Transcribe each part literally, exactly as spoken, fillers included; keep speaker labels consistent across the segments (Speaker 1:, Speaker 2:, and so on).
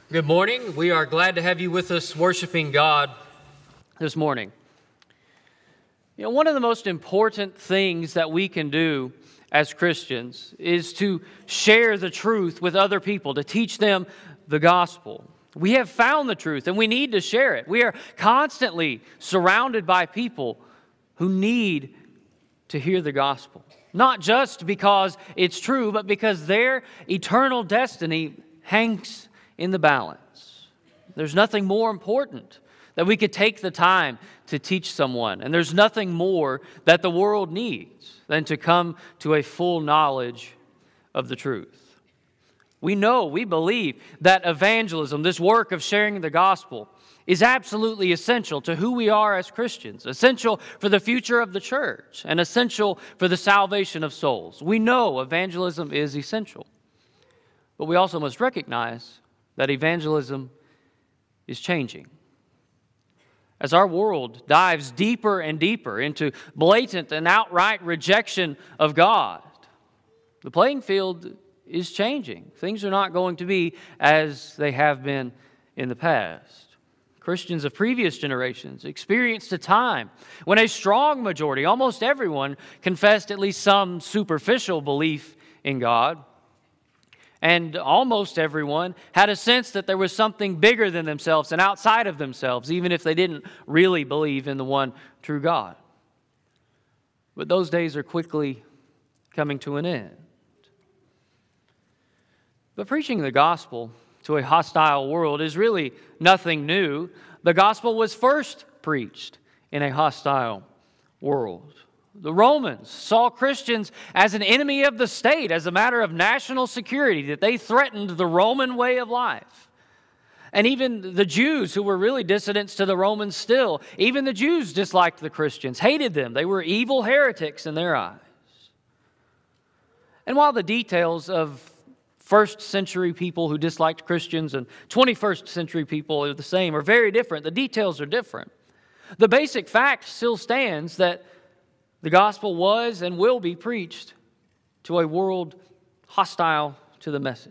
Speaker 1: Good morning. We are glad to have you with us worshiping God this morning. You know, one of the most important things that we can do as Christians is to share the truth with other people, to teach them the gospel. We have found the truth and we need to share it. We are constantly surrounded by people who need to hear the gospel. Not just because it's true, but because their eternal destiny hangs in the balance. There's nothing more important that we could take the time to teach someone. And there's nothing more that the world needs than to come to a full knowledge of the truth. We know, we believe that evangelism, this work of sharing the gospel, is absolutely essential to who we are as Christians, essential for the future of the church, and essential for the salvation of souls. We know evangelism is essential. But we also must recognize that evangelism is changing. As our world dives deeper and deeper into blatant and outright rejection of God, the playing field is changing. Things are not going to be as they have been in the past. Christians of previous generations experienced a time when a strong majority, almost everyone, confessed at least some superficial belief in God. And almost everyone had a sense that there was something bigger than themselves and outside of themselves, even if they didn't really believe in the one true God. But those days are quickly coming to an end. But preaching the gospel to a hostile world is really nothing new. The gospel was first preached in a hostile world. The Romans saw Christians as an enemy of the state, as a matter of national security, that they threatened the Roman way of life. And even the Jews, who were really dissidents to the Romans still, even the Jews disliked the Christians, hated them. They were evil heretics in their eyes. And while the details of first century people who disliked Christians and twenty-first century people are the same, are very different, the details are different. The basic fact still stands that the gospel was and will be preached to a world hostile to the message.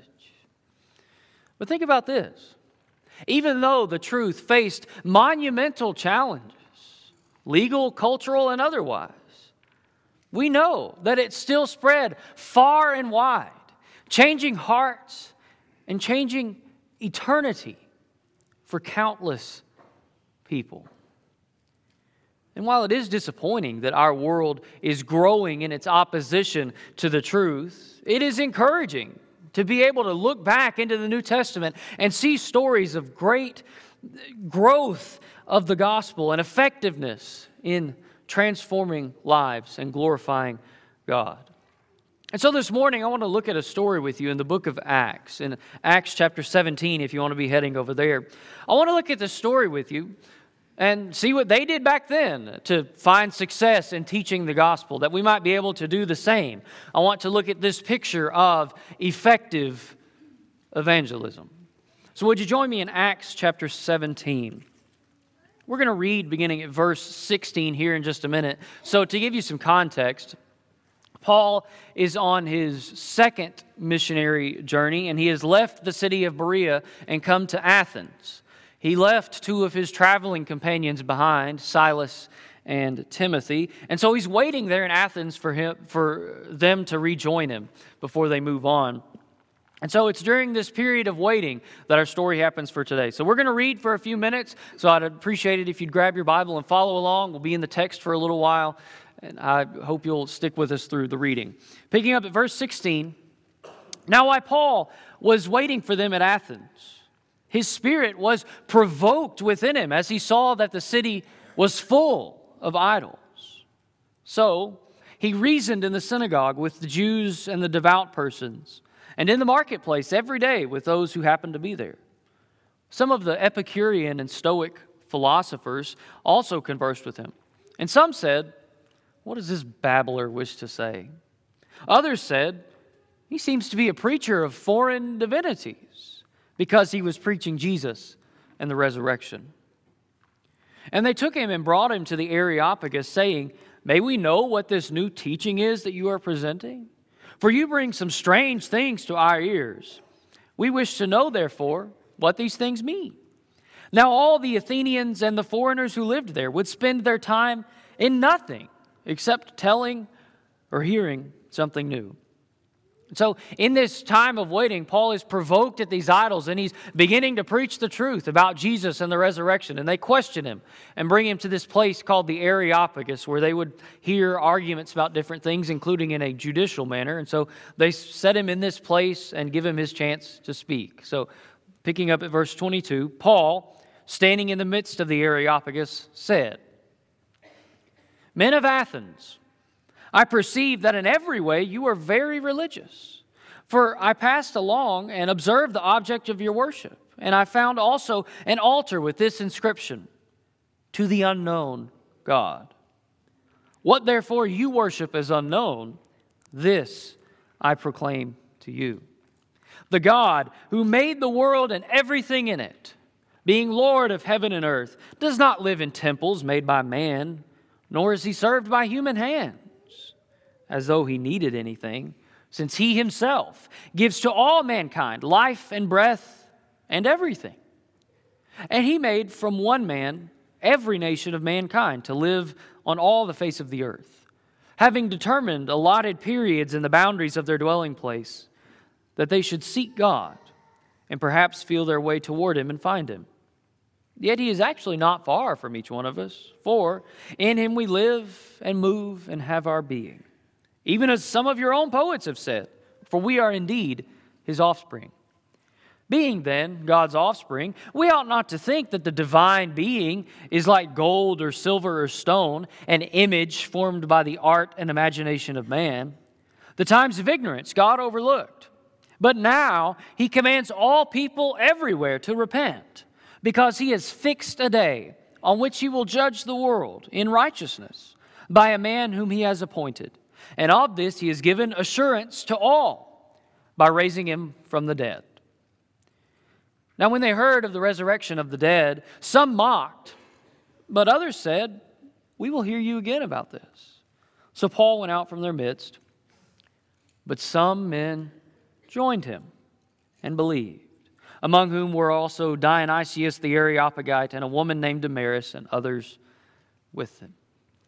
Speaker 1: But think about this. Even though the truth faced monumental challenges, legal, cultural, and otherwise, we know that it still spread far and wide, changing hearts and changing eternity for countless people. And while it is disappointing that our world is growing in its opposition to the truth, it is encouraging to be able to look back into the New Testament and see stories of great growth of the gospel and effectiveness in transforming lives and glorifying God. And so this morning, I want to look at a story with you in the book of Acts, in Acts chapter seventeen, if you want to be heading over there. I want to look at this story with you and see what they did back then to find success in teaching the gospel, that we might be able to do the same. I want to look at this picture of effective evangelism. So would you join me in Acts chapter seventeen? We're going to read beginning at verse sixteen here in just a minute. So to give you some context, Paul is on his second missionary journey, and he has left the city of Berea and come to Athens. He left two of his traveling companions behind, Silas and Timothy, and so he's waiting there in Athens for him, for them to rejoin him before they move on. And so it's during this period of waiting that our story happens for today. So we're going to read for a few minutes, so I'd appreciate it if you'd grab your Bible and follow along. We'll be in the text for a little while, and I hope you'll stick with us through the reading. Picking up at verse sixteen, "Now while Paul was waiting for them at Athens, his spirit was provoked within him as he saw that the city was full of idols. So he reasoned in the synagogue with the Jews and the devout persons, and in the marketplace every day with those who happened to be there. Some of the Epicurean and Stoic philosophers also conversed with him. And some said, 'What does this babbler wish to say?' Others said, 'He seems to be a preacher of foreign divinities,' because he was preaching Jesus and the resurrection. And they took him and brought him to the Areopagus, saying, 'May we know what this new teaching is that you are presenting? For you bring some strange things to our ears. We wish to know, therefore, what these things mean. Now all the Athenians and the foreigners who lived there would spend their time in nothing except telling or hearing something new. So in this time of waiting, Paul is provoked at these idols, and he's beginning to preach the truth about Jesus and the resurrection. And they question him and bring him to this place called the Areopagus, where they would hear arguments about different things, including in a judicial manner. And so they set him in this place and give him his chance to speak. So picking up at verse twenty-two, Paul, standing in the midst of the Areopagus, said, "Men of Athens, I perceive that in every way you are very religious. For I passed along and observed the object of your worship, and I found also an altar with this inscription, 'To the unknown God.' What therefore you worship as unknown, this I proclaim to you. The God who made the world and everything in it, being Lord of heaven and earth, does not live in temples made by man, nor is he served by human hands, as though he needed anything, since he himself gives to all mankind life and breath and everything. And he made from one man every nation of mankind to live on all the face of the earth, having determined allotted periods in the boundaries of their dwelling place, that they should seek God and perhaps feel their way toward him and find him. Yet he is actually not far from each one of us, for in him we live and move and have our being. Even as some of your own poets have said, for we are indeed his offspring. Being then God's offspring, we ought not to think that the divine being is like gold or silver or stone, an image formed by the art and imagination of man. The times of ignorance God overlooked, but now he commands all people everywhere to repent, because he has fixed a day on which he will judge the world in righteousness by a man whom he has appointed. And of this he has given assurance to all by raising him from the dead." Now when they heard of the resurrection of the dead, some mocked, but others said, "We will hear you again about this." So Paul went out from their midst, but some men joined him and believed, among whom were also Dionysius the Areopagite and a woman named Damaris and others with them.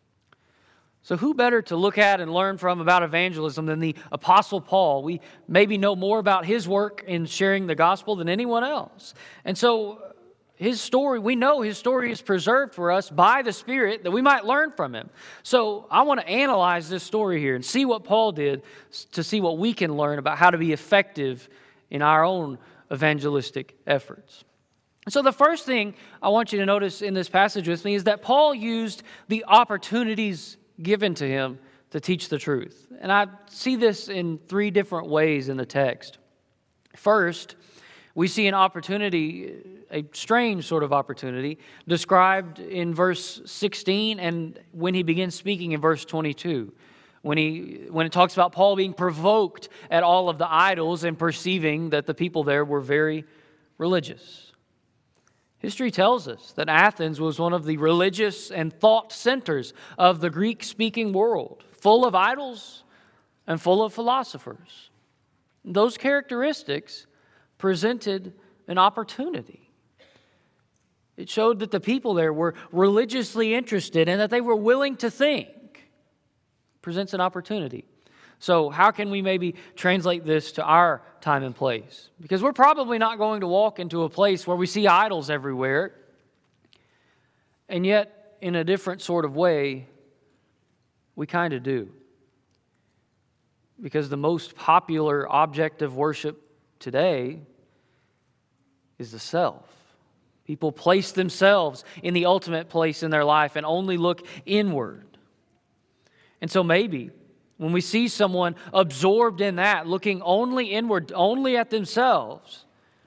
Speaker 1: So who better to look at and learn from about evangelism than the Apostle Paul? We maybe know more about his work in sharing the gospel than anyone else. And so his story, we know his story is preserved for us by the Spirit that we might learn from him. So I want to analyze this story here and see what Paul did to see what we can learn about how to be effective in our own evangelistic efforts. So the first thing I want you to notice in this passage with me is that Paul used the opportunities given to him to teach the truth. And I see this in three different ways in the text. First, we see an opportunity, a strange sort of opportunity, described in verse sixteen and when he begins speaking in verse twenty-two. When he when it talks about Paul being provoked at all of the idols and perceiving that the people there were very religious. History tells us that Athens was one of the religious and thought centers of the Greek-speaking world, full of idols and full of philosophers. Those characteristics presented an opportunity. It showed that the people there were religiously interested and that they were willing to think. It presents an opportunity. So how can we maybe translate this to our time and place? Because we're probably not going to walk into a place where we see idols everywhere. And yet, in a different sort of way, we kind of do. Because the most popular object of worship today is the self. People place themselves in the ultimate place in their life and only look inward. And so maybe when we see someone absorbed in that, looking only inward, only at themselves,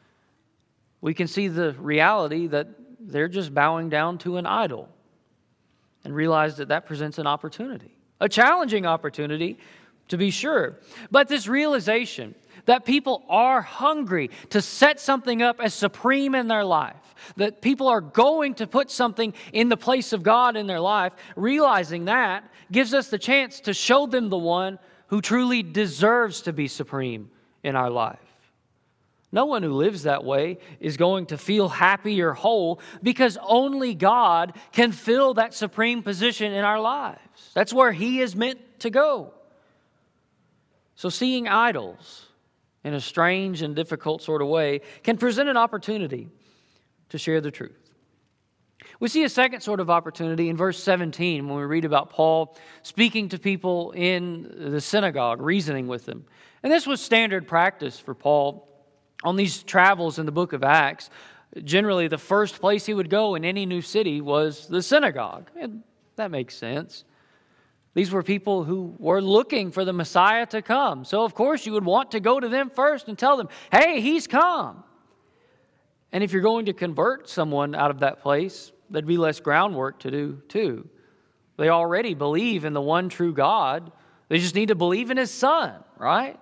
Speaker 1: we can see the reality that they're just bowing down to an idol and realize that that presents an opportunity, a challenging opportunity to be sure. But this realization that people are hungry to set something up as supreme in their life, that people are going to put something in the place of God in their life, realizing that gives us the chance to show them the one who truly deserves to be supreme in our life. No one who lives that way is going to feel happy or whole, because only God can fill that supreme position in our lives. That's where He is meant to go. So seeing idols in a strange and difficult sort of way can present an opportunity to share the truth. We see a second sort of opportunity in verse seventeen when we read about Paul speaking to people in the synagogue, reasoning with them. And this was standard practice for Paul on these travels in the book of Acts. Generally, the first place he would go in any new city was the synagogue. And that makes sense. These were people who were looking for the Messiah to come. So, of course, you would want to go to them first and tell them, hey, He's come. And if you're going to convert someone out of that place, there'd be less groundwork to do too. They already believe in the one true God. They just need to believe in His Son, right?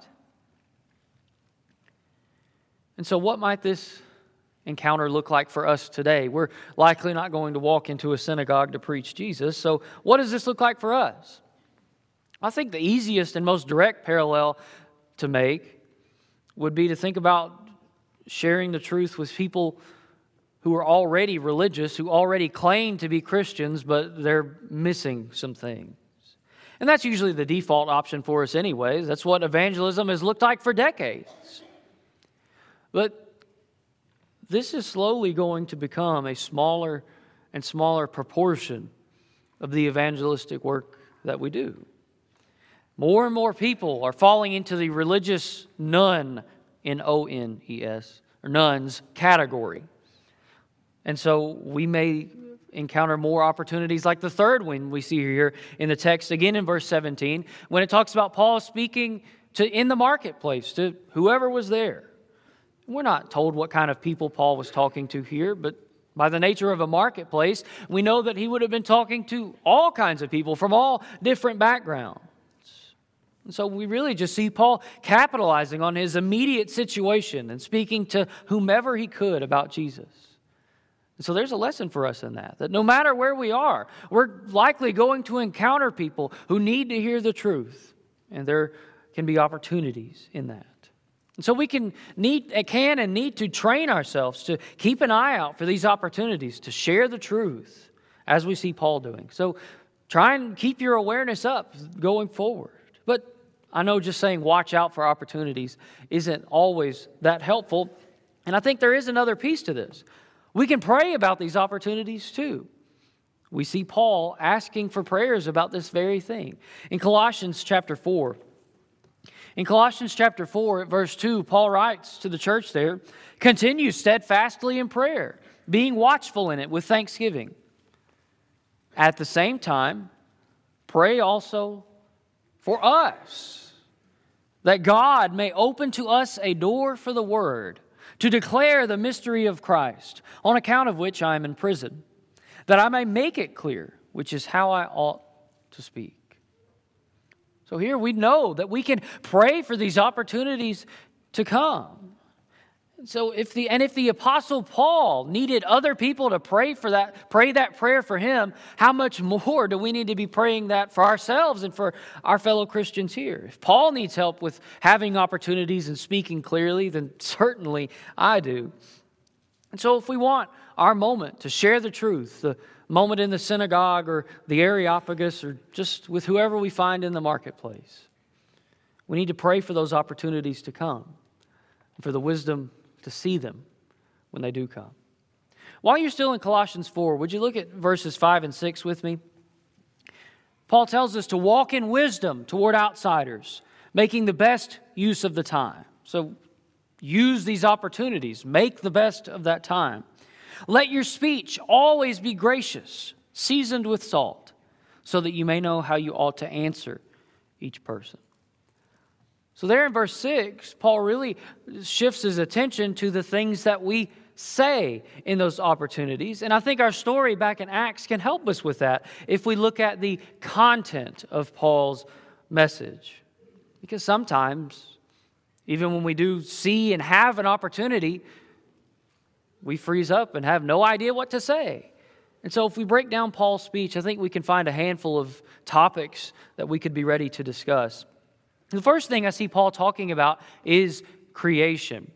Speaker 1: And so what might this encounter look like for us today? We're likely not going to walk into a synagogue to preach Jesus. So what does this look like for us? I think the easiest and most direct parallel to make would be to think about sharing the truth with people who are already religious, who already claim to be Christians, but they're missing some things. And that's usually the default option for us anyways. That's what evangelism has looked like for decades. But this is slowly going to become a smaller and smaller proportion of the evangelistic work that we do. More and more people are falling into the religious nun, N O N E S, or nuns category. And so we may encounter more opportunities like the third one we see here in the text, again in verse seventeen, when it talks about Paul speaking to in the marketplace to whoever was there. We're not told what kind of people Paul was talking to here, but by the nature of a marketplace, we know that he would have been talking to all kinds of people from all different backgrounds. And so we really just see Paul capitalizing on his immediate situation and speaking to whomever he could about Jesus. And so there's a lesson for us in that, that no matter where we are, we're likely going to encounter people who need to hear the truth, and there can be opportunities in that. And so we can need, can and need to train ourselves to keep an eye out for these opportunities to share the truth as we see Paul doing. So try and keep your awareness up going forward. But I know just saying watch out for opportunities isn't always that helpful. And I think there is another piece to this. We can pray about these opportunities too. We see Paul asking for prayers about this very thing. In Colossians chapter four, In Colossians chapter four, at verse two, Paul writes to the church there, continue steadfastly in prayer, being watchful in it with thanksgiving. At the same time, pray also for us, that God may open to us a door for the word, to declare the mystery of Christ, on account of which I am in prison, that I may make it clear, which is how I ought to speak. So here we know that we can pray for these opportunities to come. So if the and if the Apostle Paul needed other people to pray for that, pray that prayer for him, how much more do we need to be praying that for ourselves and for our fellow Christians here? If Paul needs help with having opportunities and speaking clearly, then certainly I do. And so if we want our moment to share the truth, the moment in the synagogue or the Areopagus or just with whoever we find in the marketplace, we need to pray for those opportunities to come and for the wisdom to see them when they do come. While you're still in Colossians four, would you look at verses five and six with me? Paul tells us to walk in wisdom toward outsiders, making the best use of the time. So use these opportunities. Make the best of that time. Let your speech always be gracious, seasoned with salt, so that you may know how you ought to answer each person. So there in verse six, Paul really shifts his attention to the things that we say in those opportunities. And I think our story back in Acts can help us with that if we look at the content of Paul's message. Because sometimes, even when we do see and have an opportunity, we freeze up and have no idea what to say. And so if we break down Paul's speech, I think we can find a handful of topics that we could be ready to discuss. The first thing I see Paul talking about is creation.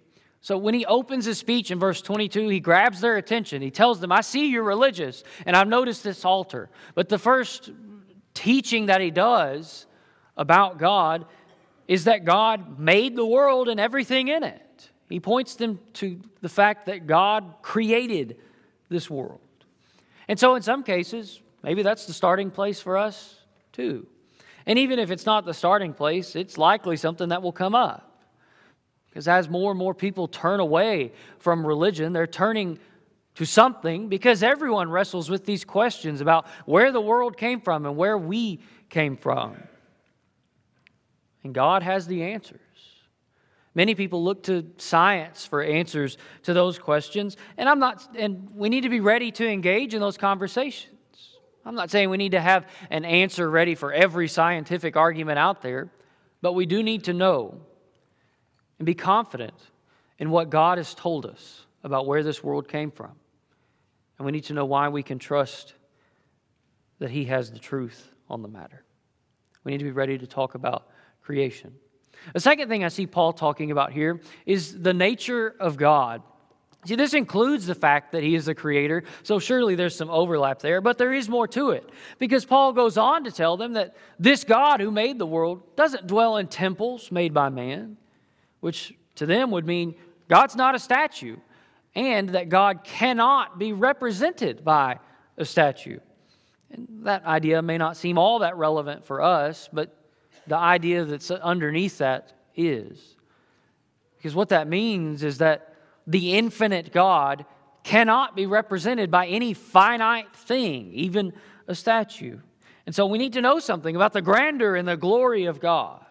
Speaker 1: So when he opens his speech in verse twenty-two, he grabs their attention. He tells them, I see you're religious, and I've noticed this altar. But the first teaching that he does about God is that God made the world and everything in it. He points them to the fact that God created this world. And so in some cases, maybe that's the starting place for us too. And even if it's not the starting place, it's likely something that will come up. Because as more and more people turn away from religion, they're turning to something, because everyone wrestles with these questions about where the world came from and where we came from. And God has the answers. Many people look to science for answers to those questions, and I'm not and we need to be ready to engage in those conversations. I'm not saying we need to have an answer ready for every scientific argument out there, but we do need to know and be confident in what God has told us about where this world came from. And we need to know why we can trust that He has the truth on the matter. We need to be ready to talk about creation. The second thing I see Paul talking about here is the nature of God. See, this includes the fact that He is the creator, so surely there's some overlap there, but there is more to it. Because Paul goes on to tell them that this God who made the world doesn't dwell in temples made by man, which to them would mean God's not a statue, and that God cannot be represented by a statue. And that idea may not seem all that relevant for us, but the idea that's underneath that is. Because what that means is that the infinite God cannot be represented by any finite thing, even a statue. And so we need to know something about the grandeur and the glory of God.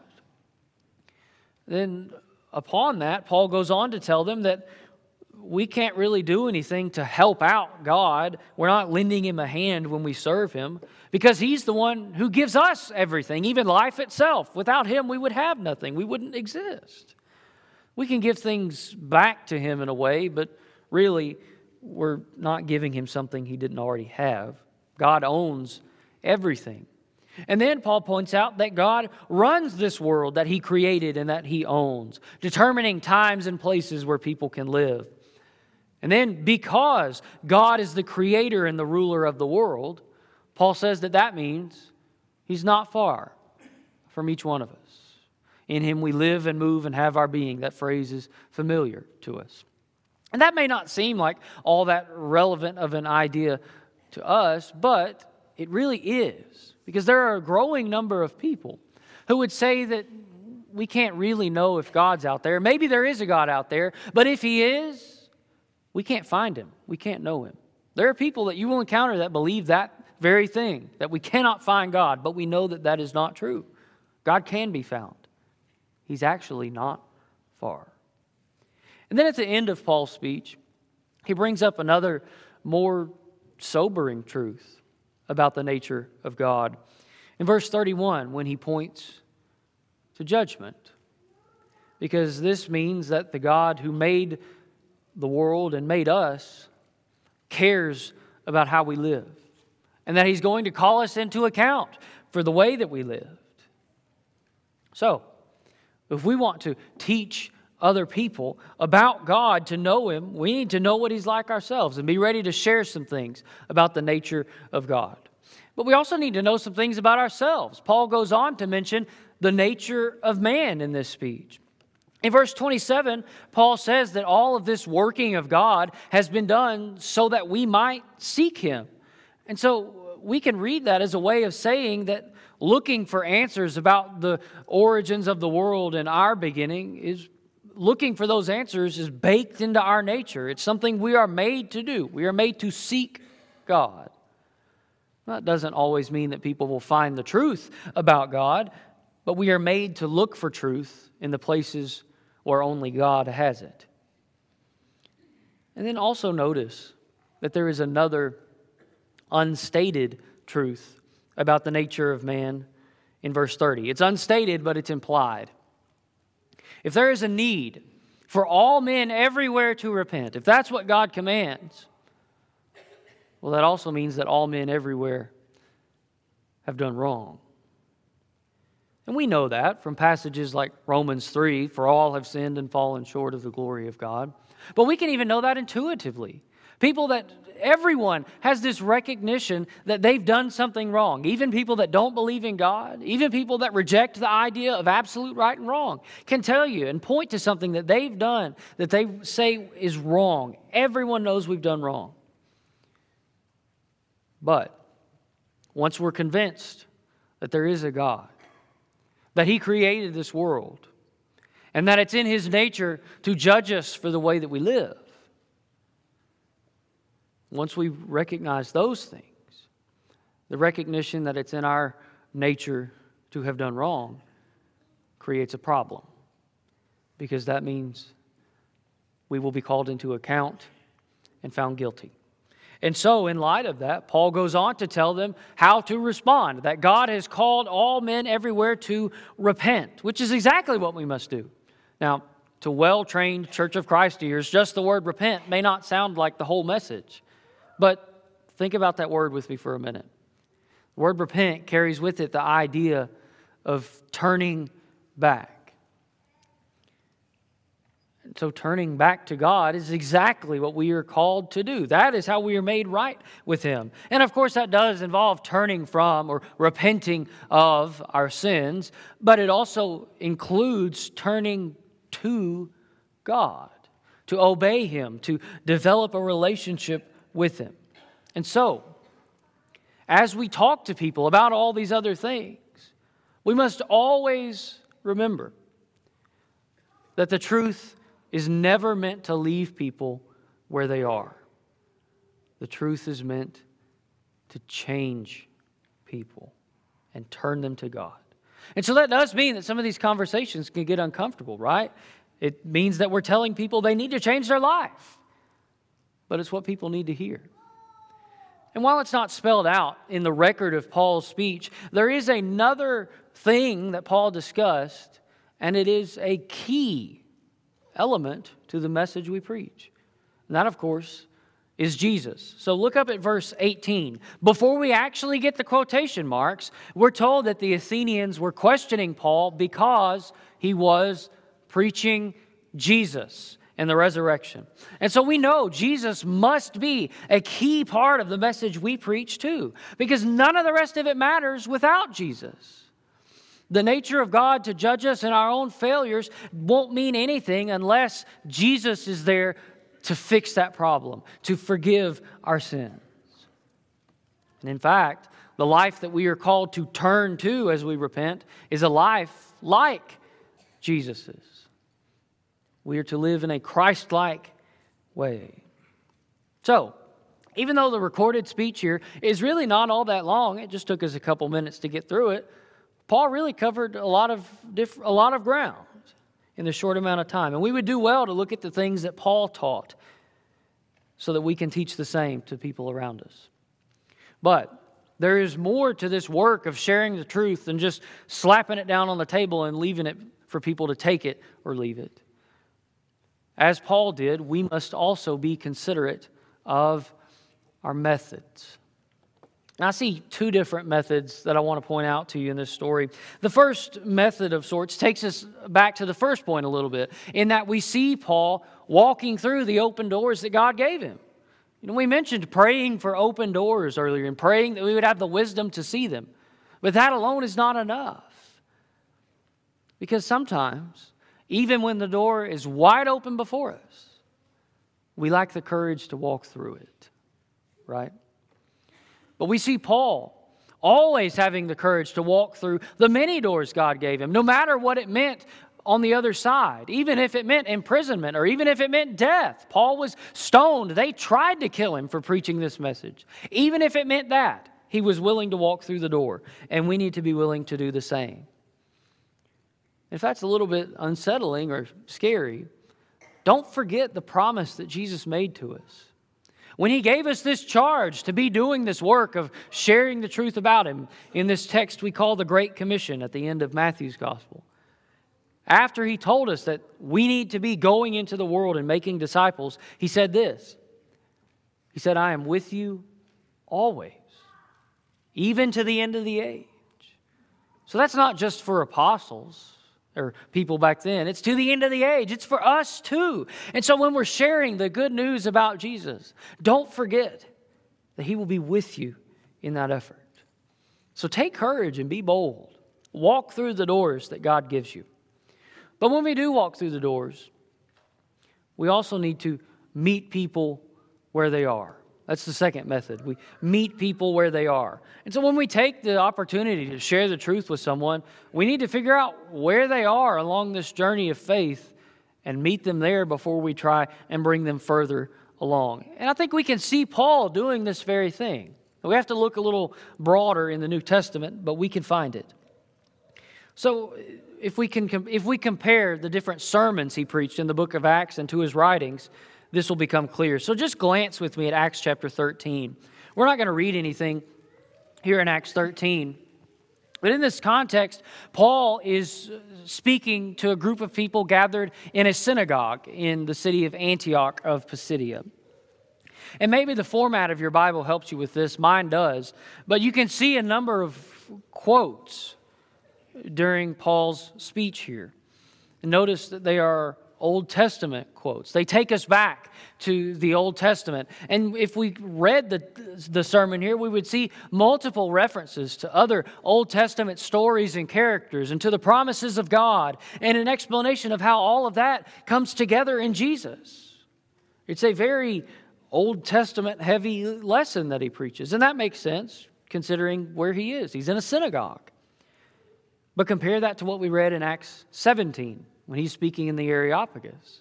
Speaker 1: Then upon that, Paul goes on to tell them that we can't really do anything to help out God. We're not lending Him a hand when we serve Him, because He's the one who gives us everything, even life itself. Without Him, we would have nothing. We wouldn't exist. We can give things back to Him in a way, but really, we're not giving Him something He didn't already have. God owns everything. And then Paul points out that God runs this world that He created and that He owns, determining times and places where people can live. And then because God is the creator and the ruler of the world, Paul says that that means He's not far from each one of us. In Him we live and move and have our being. That phrase is familiar to us. And that may not seem like all that relevant of an idea to us, but it really is. Because there are a growing number of people who would say that we can't really know if God's out there. Maybe there is a God out there, but if He is, we can't find Him. We can't know Him. There are people that you will encounter that believe that very thing, that we cannot find God, but we know that that is not true. God can be found. He's actually not far. And then at the end of Paul's speech, he brings up another more sobering truth about the nature of God. In verse thirty-one, when he points to judgment, because this means that the God who made the world and made us cares about how we live, and that He's going to call us into account for the way that we lived. So, if we want to teach other people about God, to know Him, we need to know what He's like ourselves and be ready to share some things about the nature of God. But we also need to know some things about ourselves. Paul goes on to mention the nature of man in this speech. In verse twenty-seven, Paul says that all of this working of God has been done so that we might seek Him. And so we can read that as a way of saying that looking for answers about the origins of the world and our beginning is looking for those answers is baked into our nature. It's something we are made to do. We are made to seek God. That doesn't always mean that people will find the truth about God, but we are made to look for truth in the places where only God has it. And then also notice that there is another unstated truth about the nature of man in verse thirty. It's unstated, but it's implied. If there is a need for all men everywhere to repent, if that's what God commands, well, that also means that all men everywhere have done wrong. And we know that from passages like Romans three, for all have sinned and fallen short of the glory of God. But we can even know that intuitively. People that, everyone has this recognition that they've done something wrong. Even people that don't believe in God, even people that reject the idea of absolute right and wrong, can tell you and point to something that they've done that they say is wrong. Everyone knows we've done wrong. But once we're convinced that there is a God, that He created this world, and that it's in His nature to judge us for the way that we live, once we recognize those things, the recognition that it's in our nature to have done wrong creates a problem, because that means we will be called into account and found guilty. And so, in light of that, Paul goes on to tell them how to respond, that God has called all men everywhere to repent, which is exactly what we must do. Now, to well-trained Church of Christ ears, just the word repent may not sound like the whole message. But think about that word with me for a minute. The word repent carries with it the idea of turning back. And so turning back to God is exactly what we are called to do. That is how we are made right with Him. And of course that does involve turning from or repenting of our sins, but it also includes turning to God, to obey Him, to develop a relationship with Him. And so, as we talk to people about all these other things, we must always remember that the truth is never meant to leave people where they are. The truth is meant to change people and turn them to God. And so that does mean that some of these conversations can get uncomfortable, right? It means that we're telling people they need to change their life. But it's what people need to hear. And while it's not spelled out in the record of Paul's speech, there is another thing that Paul discussed, and it is a key element to the message we preach. And that, of course, is Jesus. So look up at verse eighteen. Before we actually get the quotation marks, we're told that the Athenians were questioning Paul because he was preaching Jesus and the resurrection. And so we know Jesus must be a key part of the message we preach too, because none of the rest of it matters without Jesus. The nature of God to judge us in our own failures won't mean anything unless Jesus is there to fix that problem, to forgive our sins. And in fact, the life that we are called to turn to as we repent is a life like Jesus's. We are to live in a Christ-like way. So, even though the recorded speech here is really not all that long, it just took us a couple minutes to get through it, Paul really covered a lot of diff- a lot of ground in the short amount of time. And we would do well to look at the things that Paul taught so that we can teach the same to people around us. But there is more to this work of sharing the truth than just slapping it down on the table and leaving it for people to take it or leave it. As Paul did, we must also be considerate of our methods. And I see two different methods that I want to point out to you in this story. The first method of sorts takes us back to the first point a little bit, in that we see Paul walking through the open doors that God gave him. You know, we mentioned praying for open doors earlier and praying that we would have the wisdom to see them. But that alone is not enough. Because sometimes, even when the door is wide open before us, we lack the courage to walk through it, right? But we see Paul always having the courage to walk through the many doors God gave him, no matter what it meant on the other side, even if it meant imprisonment or even if it meant death. Paul was stoned. They tried to kill him for preaching this message. Even if it meant that, he was willing to walk through the door, and we need to be willing to do the same. If that's a little bit unsettling or scary, don't forget the promise that Jesus made to us. When He gave us this charge to be doing this work of sharing the truth about Him in this text we call the Great Commission at the end of Matthew's Gospel. After He told us that we need to be going into the world and making disciples, He said this. He said, I am with you always, even to the end of the age. So that's not just for apostles or people back then. It's to the end of the age. It's for us too. And so when we're sharing the good news about Jesus, don't forget that He will be with you in that effort. So take courage and be bold. Walk through the doors that God gives you. But when we do walk through the doors, we also need to meet people where they are. That's the second method. We meet people where they are. And so when we take the opportunity to share the truth with someone, we need to figure out where they are along this journey of faith and meet them there before we try and bring them further along. And I think we can see Paul doing this very thing. We have to look a little broader in the New Testament, but we can find it. So if we can, if we compare the different sermons he preached in the book of Acts and to his writings, this will become clear. So just glance with me at Acts chapter thirteen. We're not going to read anything here in Acts thirteen. But in this context, Paul is speaking to a group of people gathered in a synagogue in the city of Antioch of Pisidia. And maybe the format of your Bible helps you with this. Mine does. But you can see a number of quotes during Paul's speech here. And notice that they are Old Testament quotes. They take us back to the Old Testament. And if we read the, the sermon here, we would see multiple references to other Old Testament stories and characters and to the promises of God and an explanation of how all of that comes together in Jesus. It's a very Old Testament heavy lesson that he preaches. And that makes sense considering where he is. He's in a synagogue. But compare that to what we read in Acts seventeen when he's speaking in the Areopagus.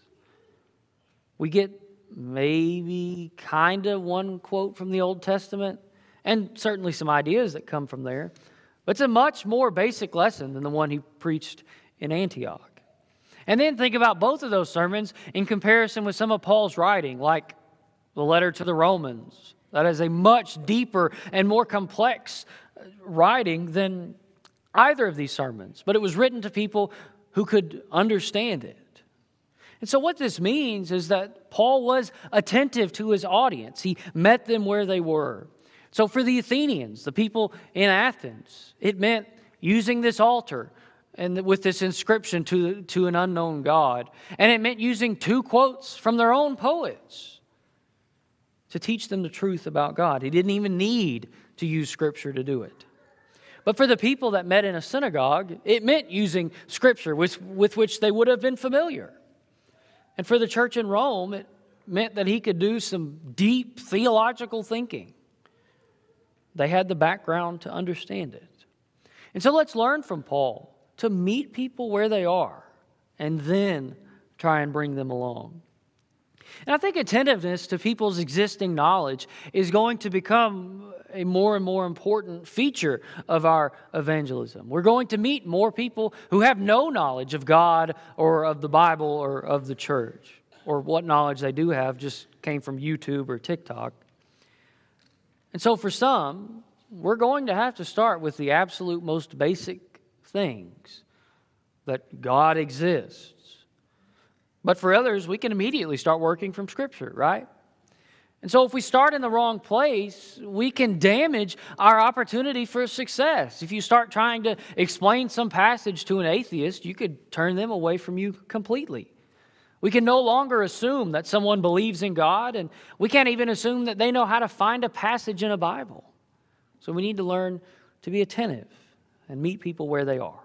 Speaker 1: We get maybe kind of one quote from the Old Testament and certainly some ideas that come from there. But it's a much more basic lesson than the one he preached in Antioch. And then think about both of those sermons in comparison with some of Paul's writing, like the letter to the Romans. That is a much deeper and more complex writing than either of these sermons. But it was written to people who could understand it. And so what this means is that Paul was attentive to his audience. He met them where they were. So for the Athenians, the people in Athens, it meant using this altar and with this inscription to, to an unknown God. And it meant using two quotes from their own poets to teach them the truth about God. He didn't even need to use Scripture to do it. But for the people that met in a synagogue, it meant using Scripture with, with which they would have been familiar. And for the church in Rome, it meant that he could do some deep theological thinking. They had the background to understand it. And so let's learn from Paul to meet people where they are and then try and bring them along. And I think attentiveness to people's existing knowledge is going to become a more and more important feature of our evangelism. We're going to meet more people who have no knowledge of God or of the Bible or of the church, or what knowledge they do have just came from YouTube or TikTok. And so for some, we're going to have to start with the absolute most basic things, that God exists. But for others, we can immediately start working from Scripture, right? And so if we start in the wrong place, we can damage our opportunity for success. If you start trying to explain some passage to an atheist, you could turn them away from you completely. We can no longer assume that someone believes in God, and we can't even assume that they know how to find a passage in a Bible. So we need to learn to be attentive and meet people where they are.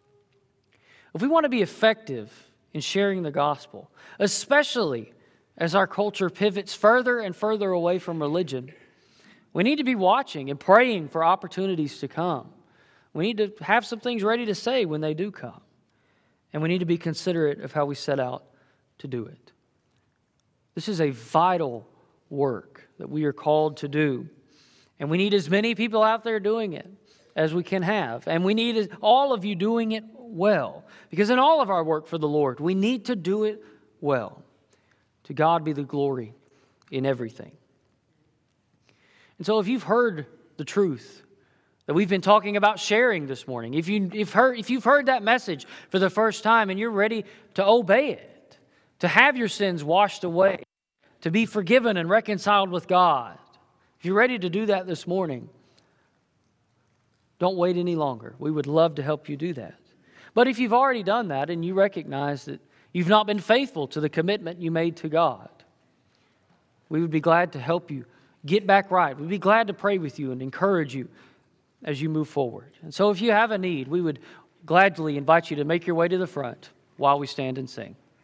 Speaker 1: If we want to be effective in sharing the gospel, especially as our culture pivots further and further away from religion, we need to be watching and praying for opportunities to come. We need to have some things ready to say when they do come. And we need to be considerate of how we set out to do it. This is a vital work that we are called to do. And we need as many people out there doing it as we can have. And we need all of you doing it well. Because in all of our work for the Lord, we need to do it well. To God be the glory in everything. And so if you've heard the truth that we've been talking about sharing this morning, if, you, if, heard, if you've heard that message for the first time and you're ready to obey it, to have your sins washed away, to be forgiven and reconciled with God, if you're ready to do that this morning, Don't wait any longer. We would love to help you do that. But if you've already done that and you recognize that you've not been faithful to the commitment you made to God, we would be glad to help you get back right. We'd be glad to pray with you and encourage you as you move forward. And so if you have a need, we would gladly invite you to make your way to the front while we stand and sing.